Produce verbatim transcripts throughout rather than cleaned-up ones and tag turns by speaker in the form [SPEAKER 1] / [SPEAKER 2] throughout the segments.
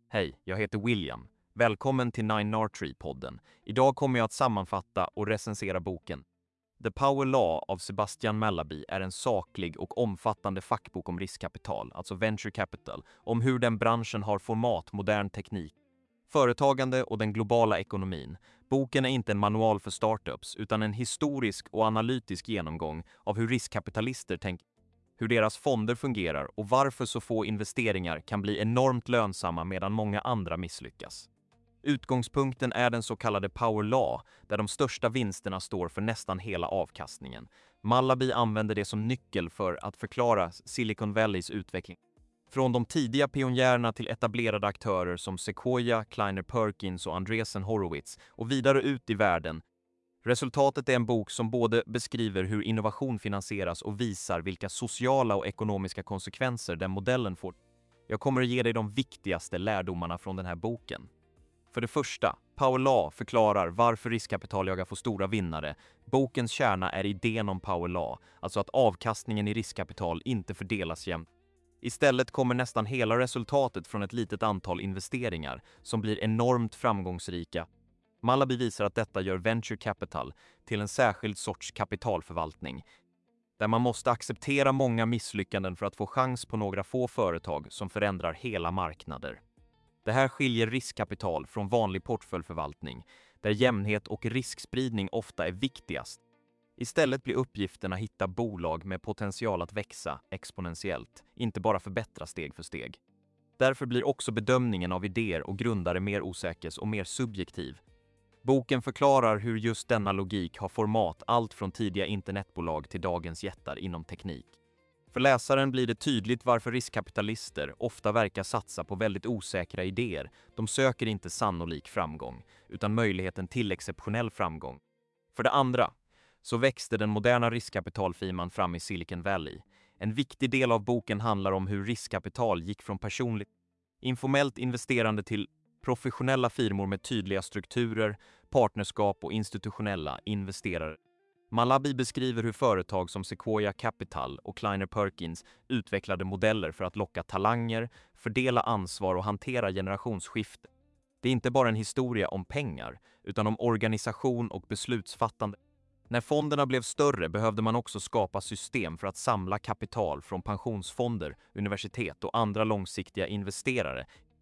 [SPEAKER 1] Hej, jag heter William. Välkommen till Nine Nartree-podden. Idag kommer jag att sammanfatta och recensera boken. The Power Law av Sebastian Mallaby är en saklig och omfattande fackbok om riskkapital, alltså venture capital, om hur den branschen har format modern teknik, företagande och den globala ekonomin. Boken är inte en manual för startups utan en historisk och analytisk genomgång av hur riskkapitalister tänker, hur deras fonder fungerar och varför så få investeringar kan bli enormt lönsamma medan många andra misslyckas. Utgångspunkten är den så kallade Power Law, där de största vinsterna står för nästan hela avkastningen. Mallaby använder det som nyckel för att förklara Silicon Valleys utveckling. Från de tidiga pionjärerna till etablerade aktörer som Sequoia, Kleiner Perkins och Andreessen Horowitz och vidare ut i världen. Resultatet är en bok som både beskriver hur innovation finansieras och visar vilka sociala och ekonomiska konsekvenser den modellen får. Jag kommer att ge dig de viktigaste lärdomarna från den här boken. För det första, Power Law förklarar varför riskkapitaljagare får stora vinnare. Bokens kärna är idén om Power Law, alltså att avkastningen i riskkapital inte fördelas jämnt. Istället kommer nästan hela resultatet från ett litet antal investeringar som blir enormt framgångsrika. Mallaby visar att detta gör venture capital till en särskild sorts kapitalförvaltning, där man måste acceptera många misslyckanden för att få chans på några få företag som förändrar hela marknader. Det här skiljer riskkapital från vanlig portföljförvaltning, där jämnhet och riskspridning ofta är viktigast. Istället blir uppgiften att hitta bolag med potential att växa exponentiellt, inte bara förbättra steg för steg. Därför blir också bedömningen av idéer och grundare mer osäker och mer subjektiv. Boken förklarar hur just denna logik har format allt från tidiga internetbolag till dagens jättar inom teknik. För läsaren blir det tydligt varför riskkapitalister ofta verkar satsa på väldigt osäkra idéer. De söker inte sannolik framgång, utan möjligheten till exceptionell framgång. För det andra, så växte den moderna riskkapitalfirman fram i Silicon Valley. En viktig del av boken handlar om hur riskkapital gick från personligt, informellt investerande till professionella firmor med tydliga strukturer, partnerskap och institutionella investerare. Mallaby beskriver hur företag som Sequoia Capital och Kleiner Perkins utvecklade modeller för att locka talanger, fördela ansvar och hantera generationsskifte. Det är inte bara en historia om pengar, utan om organisation och beslutsfattande. När fonderna blev större behövde man också skapa system för att samla kapital från pensionsfonder, universitet och andra långsiktiga investerare.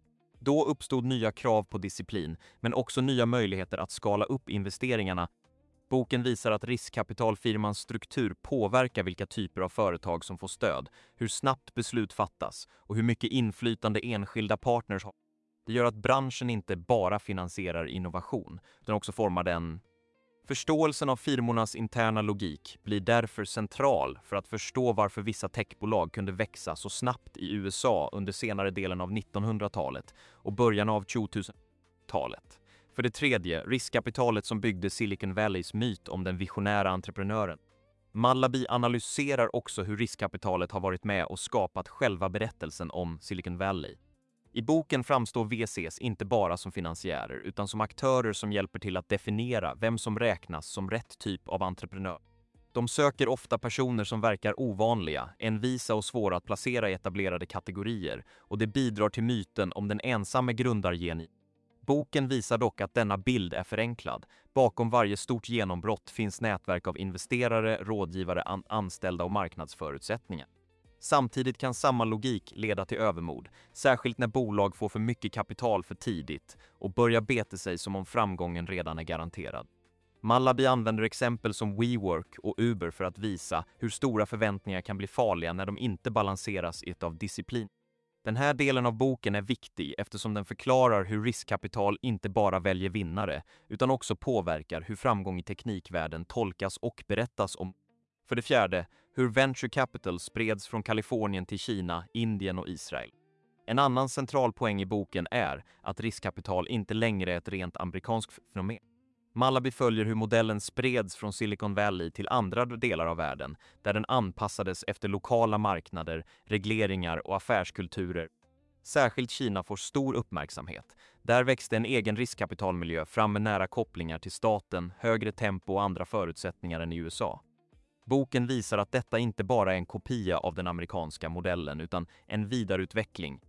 [SPEAKER 1] Då uppstod nya krav på disciplin, men också nya möjligheter att skala upp investeringarna. Boken visar att riskkapitalfirmans struktur påverkar vilka typer av företag som får stöd, hur snabbt beslut fattas och hur mycket inflytande enskilda partners har. Det gör att branschen inte bara finansierar innovation, utan också formar den. Förståelsen av firmornas interna logik blir därför central för att förstå varför vissa techbolag kunde växa så snabbt i U S A under senare delen av nittonhundratalet och början av tjugohundratalet. För det tredje, riskkapitalet som byggde Silicon Valleys myt om den visionära entreprenören. Mallaby analyserar också hur riskkapitalet har varit med och skapat själva berättelsen om Silicon Valley. I boken framstår V C:s inte bara som finansiärer utan som aktörer som hjälper till att definiera vem som räknas som rätt typ av entreprenör. De söker ofta personer som verkar ovanliga, envisa och svåra att placera i etablerade kategorier, och det bidrar till myten om den ensamme grundargeni. Boken visar dock att denna bild är förenklad. Bakom varje stort genombrott finns nätverk av investerare, rådgivare, an- anställda och marknadsförutsättningar. Samtidigt kan samma logik leda till övermod, särskilt när bolag får för mycket kapital för tidigt och börjar bete sig som om framgången redan är garanterad. Mallaby använder exempel som WeWork och Uber för att visa hur stora förväntningar kan bli farliga när de inte balanseras i ett av disciplin. Den här delen av boken är viktig eftersom den förklarar hur riskkapital inte bara väljer vinnare utan också påverkar hur framgång i teknikvärlden tolkas och berättas om. För det fjärde, hur venture capital spreds från Kalifornien till Kina, Indien och Israel. En annan central poäng i boken är att riskkapital inte längre är ett rent amerikanskt fenomen. Mallaby följer hur modellen spreds från Silicon Valley till andra delar av världen, där den anpassades efter lokala marknader, regleringar och affärskulturer. Särskilt Kina får stor uppmärksamhet. Där växte en egen riskkapitalmiljö fram med nära kopplingar till staten, högre tempo och andra förutsättningar än i U S A. Boken visar att detta inte bara är en kopia av den amerikanska modellen utan en vidareutveckling.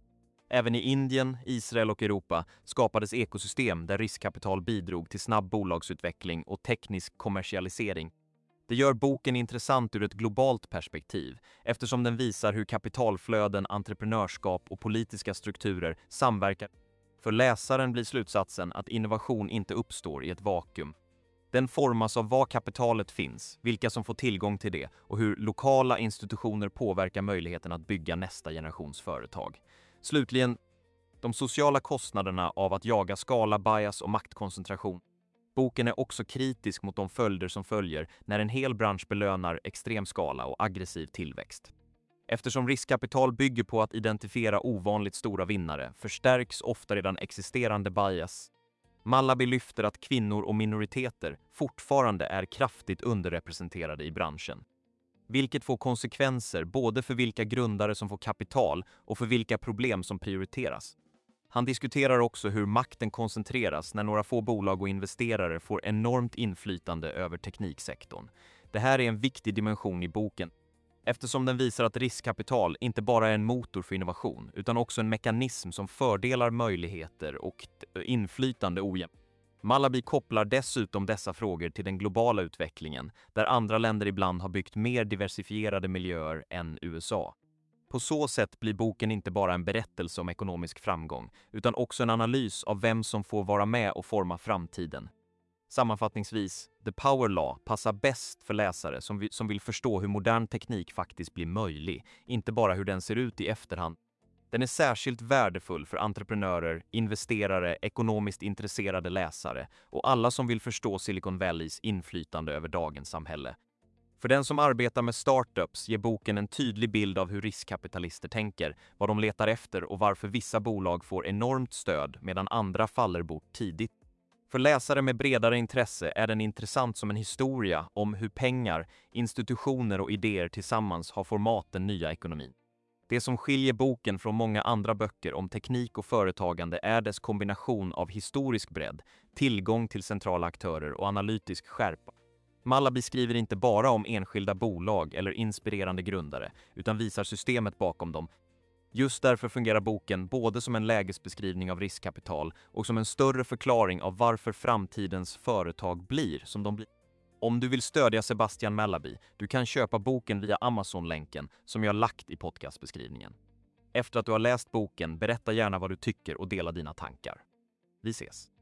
[SPEAKER 1] Även i Indien, Israel och Europa skapades ekosystem där riskkapital bidrog till snabb bolagsutveckling och teknisk kommersialisering. Det gör boken intressant ur ett globalt perspektiv eftersom den visar hur kapitalflöden, entreprenörskap och politiska strukturer samverkar. För läsaren blir slutsatsen att innovation inte uppstår i ett vakuum. Den formas av var kapitalet finns, vilka som får tillgång till det och hur lokala institutioner påverkar möjligheten att bygga nästa generations företag. Slutligen, de sociala kostnaderna av att jaga skala, bias och maktkoncentration. Boken är också kritisk mot de följder som följer när en hel bransch belönar extrem skala och aggressiv tillväxt. Eftersom riskkapital bygger på att identifiera ovanligt stora vinnare förstärks ofta redan existerande bias. Malaby lyfter att kvinnor och minoriteter fortfarande är kraftigt underrepresenterade i branschen, vilket får konsekvenser både för vilka grundare som får kapital och för vilka problem som prioriteras. Han diskuterar också hur makten koncentreras när några få bolag och investerare får enormt inflytande över tekniksektorn. Det här är en viktig dimension i boken, eftersom den visar att riskkapital inte bara är en motor för innovation, utan också en mekanism som fördelar möjligheter och inflytande ojämnt. Malaby kopplar dessutom dessa frågor till den globala utvecklingen, där andra länder ibland har byggt mer diversifierade miljöer än U S A. På så sätt blir boken inte bara en berättelse om ekonomisk framgång, utan också en analys av vem som får vara med och forma framtiden. Sammanfattningsvis, The Power Law passar bäst för läsare som vill, som vill förstå hur modern teknik faktiskt blir möjlig, inte bara hur den ser ut i efterhand. Den är särskilt värdefull för entreprenörer, investerare, ekonomiskt intresserade läsare och alla som vill förstå Silicon Valleys inflytande över dagens samhälle. För den som arbetar med startups ger boken en tydlig bild av hur riskkapitalister tänker, vad de letar efter och varför vissa bolag får enormt stöd medan andra faller bort tidigt. För läsare med bredare intresse är den intressant som en historia om hur pengar, institutioner och idéer tillsammans har format den nya ekonomin. Det som skiljer boken från många andra böcker om teknik och företagande är dess kombination av historisk bredd, tillgång till centrala aktörer och analytisk skärpa. Malaby skriver inte bara om enskilda bolag eller inspirerande grundare, utan visar systemet bakom dem. Just därför fungerar boken både som en lägesbeskrivning av riskkapital och som en större förklaring av varför framtidens företag blir som de blir. Om du vill stödja Sebastian Malaby, du kan köpa boken via Amazon-länken som jag lagt i podcastbeskrivningen. Efter att du har läst boken, berätta gärna vad du tycker och dela dina tankar. Vi ses!